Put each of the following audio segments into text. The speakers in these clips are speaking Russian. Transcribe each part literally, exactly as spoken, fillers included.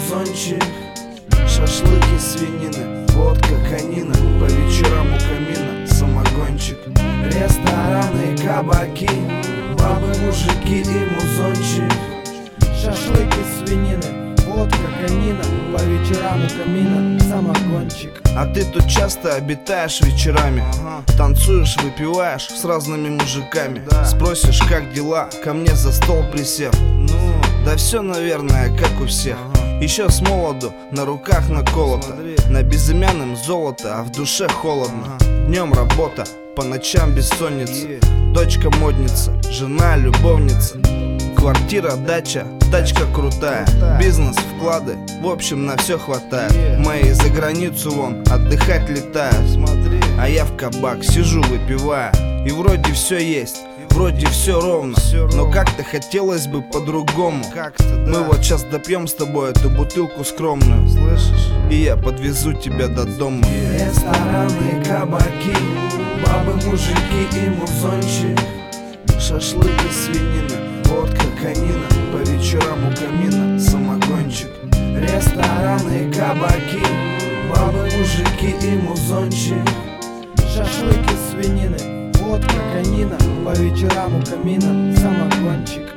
музончик. Шашлыки, свинины, водка, конина, по вечерам у камина самогончик. Рестораны, кабаки, бабы, мужики и музончик. Шашлыки, свинины, водка, конина, по вечерам у камина самогончик. А ты тут часто обитаешь вечерами, танцуешь, выпиваешь с разными мужиками. Спросишь, как дела, ко мне за стол присев. Ну, да все, наверное, как у всех. Еще с молоду, на руках наколото, на безымянном золото, а в душе холодно. Днем работа, по ночам бессонница. Дочка модница, жена любовница. Квартира, дача, тачка крутая. Бизнес, вклады, в общем на все хватает. Мои за границу вон отдыхать летают. А я в кабак сижу, выпивая. И вроде все есть, вроде все ровно, но как-то хотелось бы по-другому. Мы вот сейчас допьем с тобой эту бутылку скромную, слышишь? И я подвезу тебя до дома. Рестораны, кабаки, бабы, мужики и музончик. Шашлыки, свинина, водка, конина, по вечерам у камина самогончик. Рестораны, кабаки, бабы, мужики и музончик. Шашлыки, свинины, водка, конина, по вечерам у камина самогончик.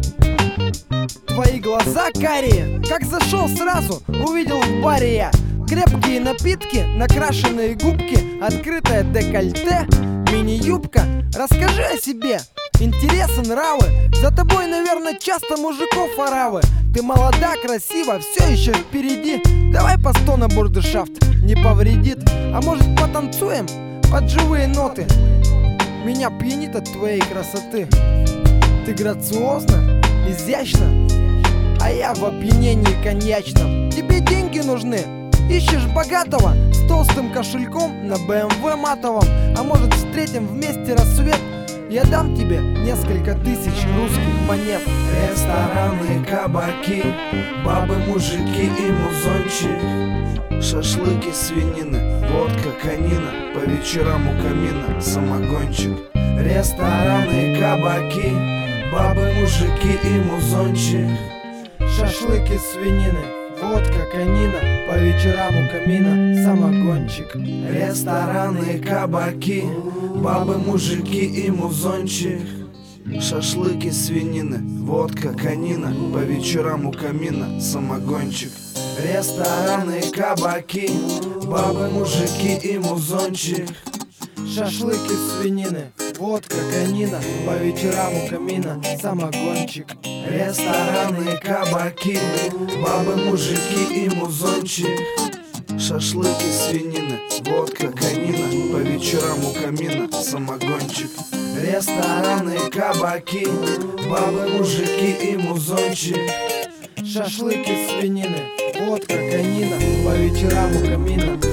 Твои глаза карие, как зашел сразу, увидел в баре я. Крепкие напитки, накрашенные губки, открытое декольте, мини-юбка. Расскажи о себе, интересы, нравы. За тобой, наверное, часто мужиков оравы. Ты молода, красива, все еще впереди. Давай по сто на бурдершафт, не повредит. А может потанцуем под живые ноты? Меня пьянит от твоей красоты. Ты грациозна, изящна, а я в опьянении коньячном. Тебе деньги нужны, ищешь богатого с толстым кошельком на бэ эм вэ матовом. А может встретим вместе рассвет? Я дам тебе несколько тысяч русских монет. Рестораны, кабаки, бабы, мужики и музончик. Шашлыки, свинины, водка, конина, по вечерам у камина самогончик. Рестораны, кабаки, бабы, мужики и музончик. Шашлыки, свинины, водка, конина, по вечерам у камина самогончик. Рестораны, кабаки, бабы, мужики и музончик. Шашлыки, свинины, водка, конина, по вечерам у камина самогончик. Рестораны, кабаки, бабы, мужики и музончик. Шашлыки, свинины, водка, конина, по вечерам у камина самогончик. Рестораны, кабаки, бабы, мужики и музончик. Шашлыки, свинины, водка, конина, по вечерам у камина самогончик. Рестораны, кабаки, бабы, мужики и музончик. Шашлыки, свинины, водка, конина, по вечерам у камина